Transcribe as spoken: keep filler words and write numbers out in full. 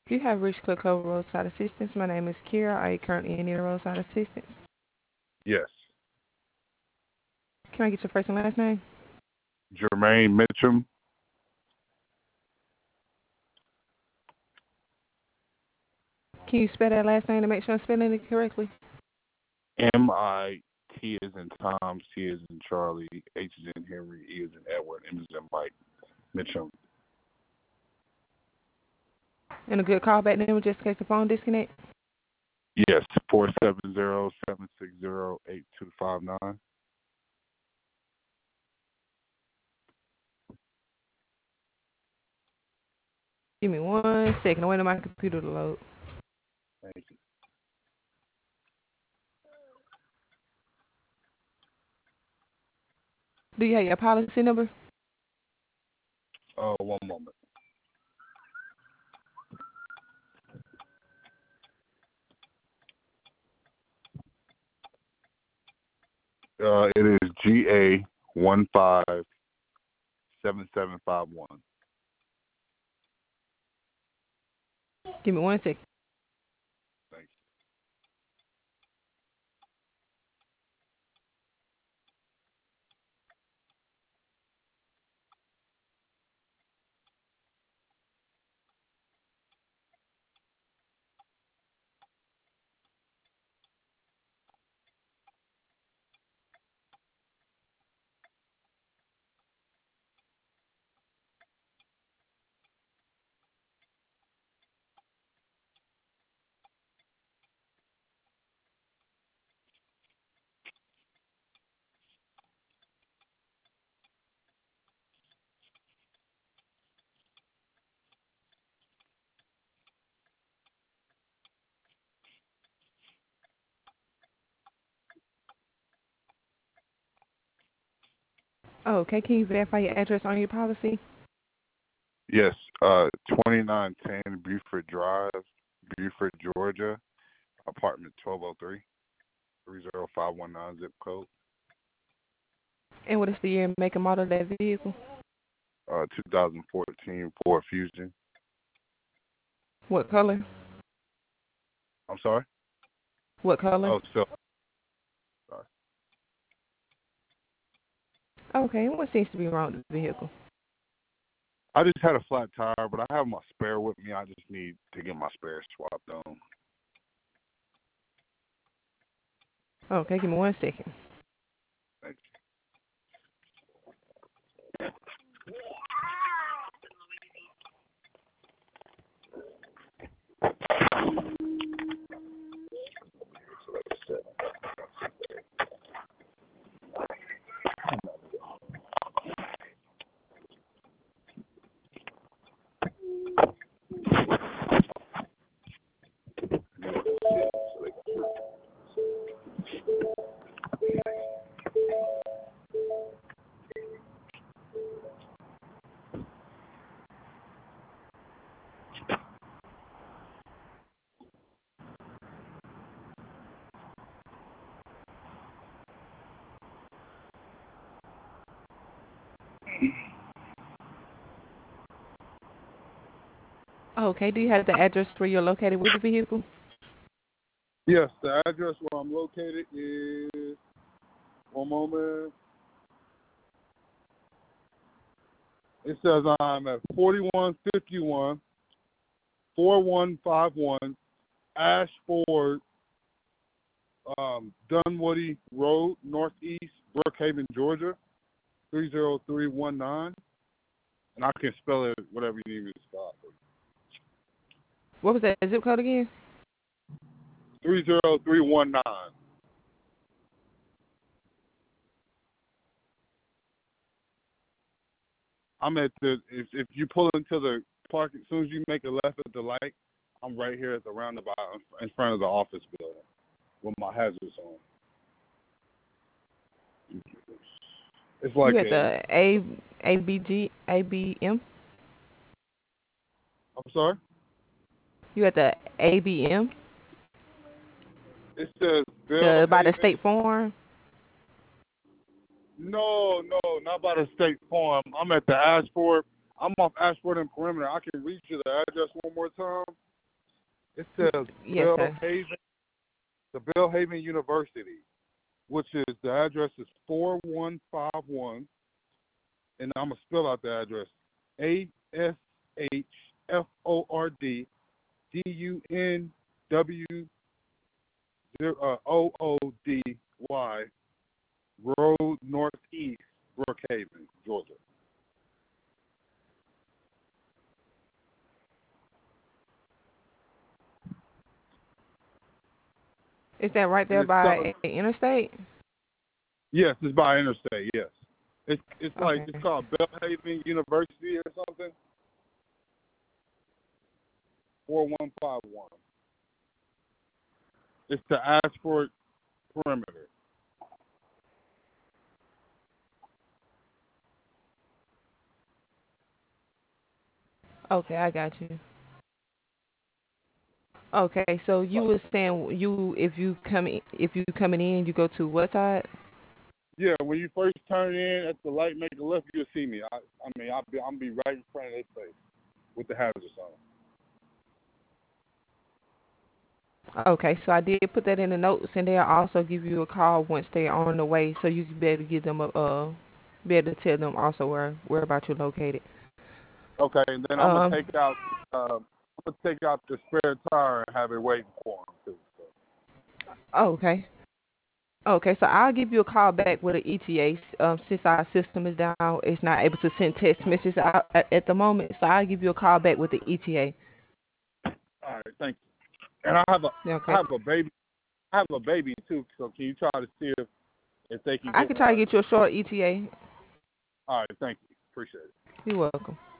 You have reached Clico Roadside Assistance. My name is Kira. Are you currently in need of roadside assistance? Yes. Can I get your first and last name? Jermaine Mitchum. Can you spell that last name to make sure I'm spelling it correctly? M I T is in Tom, C is in Charlie, H is in Henry, E is in Edward, M is in Mike. Mitchum. And a good callback number just in case the phone disconnect? Yes, four seven zero, seven six zero, eight two five nine. Give me one second. I'm waiting on my computer to load. Thank you. Do you have your policy number? Uh, one moment. Uh, it is G A one five seven seven five one. Give me one second. Thank you. Oh, okay. Can you verify your address on your policy? Yes, uh, twenty-nine ten Buford Drive, Buford, Georgia, apartment twelve oh three, three zero five one nine zip code. And what is the year and make and model of that vehicle? Uh, twenty fourteen Ford Fusion. What color? I'm sorry? What color? Oh, so, sorry. Okay. And what seems to be wrong with the vehicle? I just had a flat tire, but I have my spare with me. I just need to get my spare swapped on. Okay. Give me one second. Thank you. Okay. Do you have the address where you're located with the vehicle? Yes, the address where I'm located is, one moment. It says I'm at forty-one fifty-one, forty-one fifty-one Ashford, um, Dunwoody Road, Northeast, Brookhaven, Georgia, three zero three one nine. And I can spell it whatever you need me to spell it. What was that zip code again? three zero three one nine. I'm at the, if, if you pull into the park, as soon as you make a left at the light, I'm right here at the roundabout in front of the office building with my hazards on. It's like You at a, the A ABG ABM? I'm sorry? You at the A B M? It says Bill The by the Haven. State Farm? No, no, not by the State Farm. I'm at the Ashford. I'm off Ashford and Perimeter. I can reach you the address one more time. It says Yes, sir. Belhaven, the Belhaven University, which is the address is four one five one, and I'm gonna spell out the address: A S H F O R D D U N W O O D Y Road Northeast, Brookhaven, Georgia. Is that right And there it's spelled, by a interstate? yes, it's by interstate. Yes, it's it's like Okay. it's called Belhaven University or something. Four one five one. It's the Ashford perimeter. Okay, I got you. Okay, so you were saying you if you come in, if you coming in, you go to what side? Yeah, when you first turn in at the light, make a left, you'll see me. I, I mean, I'll be, I'll be right in front of this place with the hazards on. Okay, so I did put that in the notes, and they'll also give you a call once they're on the way, so you can be able to give them a uh, be able to tell them also where where about you're located. Okay, and then I'm gonna Um. take out, uh, I'm gonna take out the spare tire and have it waiting for him too. So. Oh, okay. Okay, so I'll give you a call back with an E T A. Um, since our system is down, it's not able to send text messages out at, at the moment. So I'll give you a call back with the E T A. All right, thank you. And I have a, I Okay. have a baby, I have a baby too. So can you try to see if, if they can I get can one try to right get quick? you a short E T A. All right, thank you. Appreciate it. You're welcome.